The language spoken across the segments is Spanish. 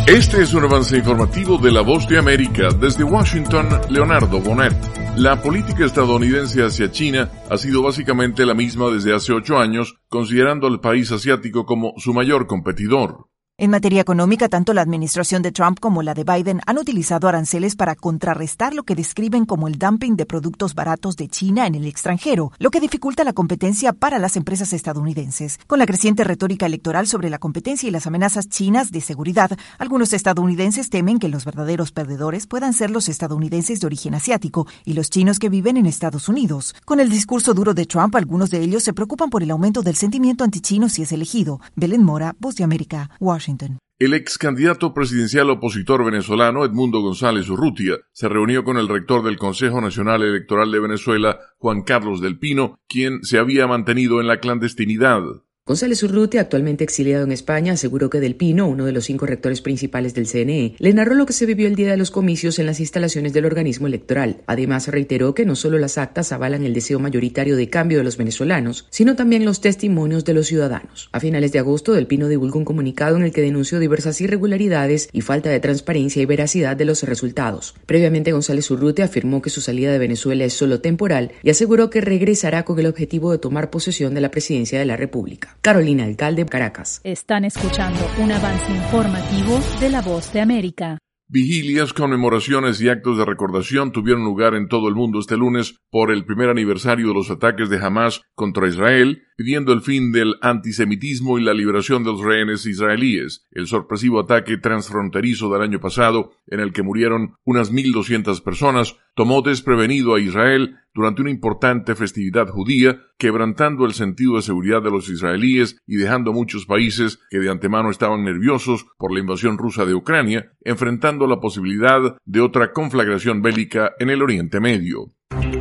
Este es un avance informativo de La Voz de América. Desde Washington, Leonardo Bonet. La política estadounidense hacia China ha sido básicamente la misma desde hace 8 años, considerando al país asiático como su mayor competidor. En materia económica, tanto la administración de Trump como la de Biden han utilizado aranceles para contrarrestar lo que describen como el dumping de productos baratos de China en el extranjero, lo que dificulta la competencia para las empresas estadounidenses. Con la creciente retórica electoral sobre la competencia y las amenazas chinas de seguridad, algunos estadounidenses temen que los verdaderos perdedores puedan ser los estadounidenses de origen asiático y los chinos que viven en Estados Unidos. Con el discurso duro de Trump, algunos de ellos se preocupan por el aumento del sentimiento antichino si es elegido. Belén Mora, Voz de América, Washington. El ex candidato presidencial opositor venezolano Edmundo González Urrutia se reunió con el rector del Consejo Nacional Electoral de Venezuela, Juan Carlos del Pino, quien se había mantenido en la clandestinidad. González Urrutia, actualmente exiliado en España, aseguró que Del Pino, uno de los 5 rectores principales del CNE, le narró lo que se vivió el día de los comicios en las instalaciones del organismo electoral. Además, reiteró que no solo las actas avalan el deseo mayoritario de cambio de los venezolanos, sino también los testimonios de los ciudadanos. A finales de agosto, Del Pino divulgó un comunicado en el que denunció diversas irregularidades y falta de transparencia y veracidad de los resultados. Previamente, González Urrutia afirmó que su salida de Venezuela es solo temporal y aseguró que regresará con el objetivo de tomar posesión de la presidencia de la República. Carolina Alcalde, Caracas. Están escuchando un avance informativo de La Voz de América. Vigilias, conmemoraciones y actos de recordación tuvieron lugar en todo el mundo este lunes por el primer aniversario de los ataques de Hamas contra Israel, pidiendo el fin del antisemitismo y la liberación de los rehenes israelíes. El sorpresivo ataque transfronterizo del año pasado, en el que murieron unas 1.200 personas, tomó desprevenido a Israel durante una importante festividad judía, quebrantando el sentido de seguridad de los israelíes y dejando a muchos países que de antemano estaban nerviosos por la invasión rusa de Ucrania, enfrentando la posibilidad de otra conflagración bélica en el Oriente Medio.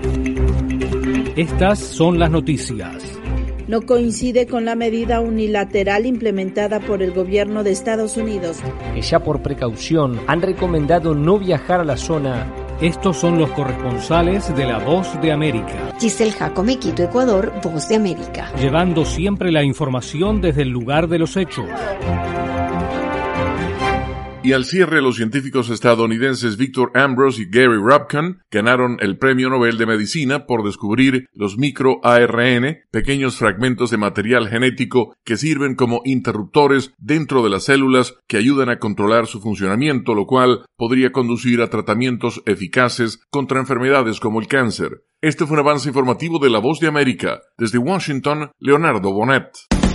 Estas son las noticias. No coincide con la medida unilateral implementada por el gobierno de Estados Unidos. Que ya por precaución han recomendado no viajar a la zona. Estos son los corresponsales de La Voz de América. Giselle Jacome, Quito, Ecuador, Voz de América. Llevando siempre la información desde el lugar de los hechos. Y al cierre, los científicos estadounidenses Victor Ambrose y Gary Ruvkun ganaron el Premio Nobel de Medicina por descubrir los microARN, pequeños fragmentos de material genético que sirven como interruptores dentro de las células que ayudan a controlar su funcionamiento, lo cual podría conducir a tratamientos eficaces contra enfermedades como el cáncer. Este fue un avance informativo de La Voz de América. Desde Washington, Leonardo Bonet.